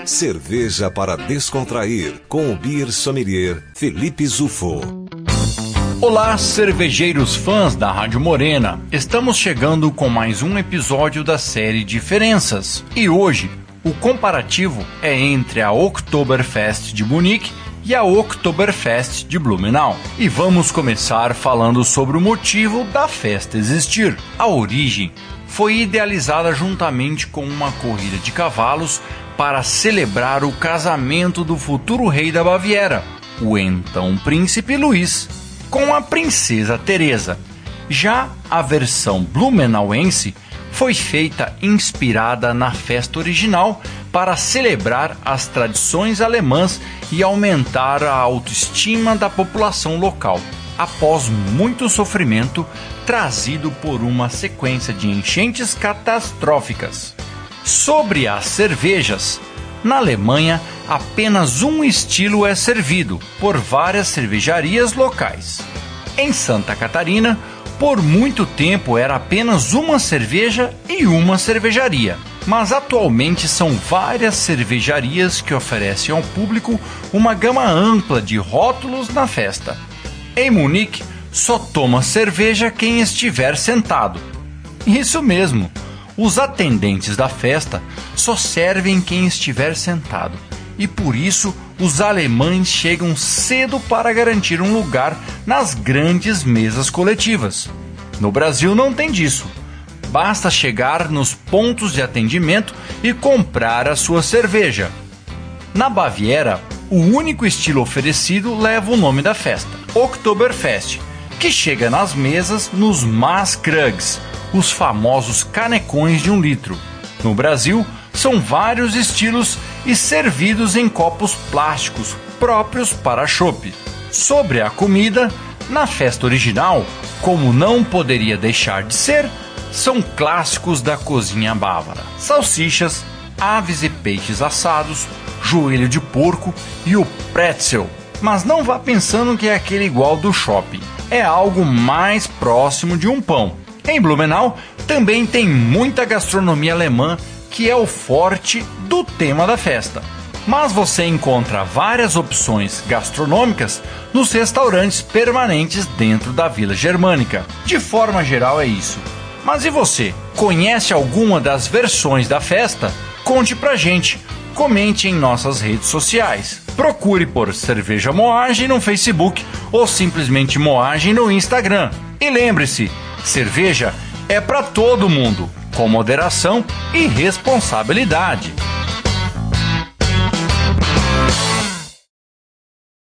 Cerveja para descontrair, com o beer sommelier Felipe Zufo. Olá, cervejeiros fãs da Rádio Morena. Estamos chegando com mais um episódio da série Diferenças. E hoje, o comparativo é entre a Oktoberfest de Munique e a Oktoberfest de Blumenau. E vamos começar falando sobre o motivo da festa existir. A origem foi idealizada juntamente com uma corrida de cavalos para celebrar o casamento do futuro rei da Baviera, o então príncipe Luís, com a princesa Teresa. Já a versão blumenauense foi feita inspirada na festa original para celebrar as tradições alemãs e aumentar a autoestima da população local, após muito sofrimento trazido por uma sequência de enchentes catastróficas. Sobre as cervejas, na Alemanha apenas um estilo é servido por várias cervejarias locais. Em Santa Catarina, por muito tempo era apenas uma cerveja e uma cervejaria, mas atualmente são várias cervejarias que oferecem ao público uma gama ampla de rótulos na festa. Em Munique, só toma cerveja quem estiver sentado. Isso mesmo, os atendentes da festa só servem quem estiver sentado. E por isso, os alemães chegam cedo para garantir um lugar nas grandes mesas coletivas. No Brasil não tem disso. Basta chegar nos pontos de atendimento e comprar a sua cerveja. Na Baviera, o único estilo oferecido leva o nome da festa, Oktoberfest, que chega nas mesas nos Maßkrugs, os famosos canecões de 1 litro. No Brasil, são vários estilos e servidos em copos plásticos próprios para chopp. Sobre a comida, na festa original, como não poderia deixar de ser, são clássicos da cozinha bávara: salsichas, aves e peixes assados, joelho de porco e o pretzel. Mas não vá pensando que é aquele igual do shopping. É algo mais próximo de um pão. Em Blumenau também tem muita gastronomia alemã, que é o forte do tema da festa. Mas você encontra várias opções gastronômicas nos restaurantes permanentes dentro da Vila Germânica. De forma geral é isso. Mas e você? Conhece alguma das versões da festa? Conte pra gente. Comente em nossas redes sociais. Procure por Cerveja Moagem no Facebook ou simplesmente Moagem no Instagram. E lembre-se, cerveja é para todo mundo, com moderação e responsabilidade.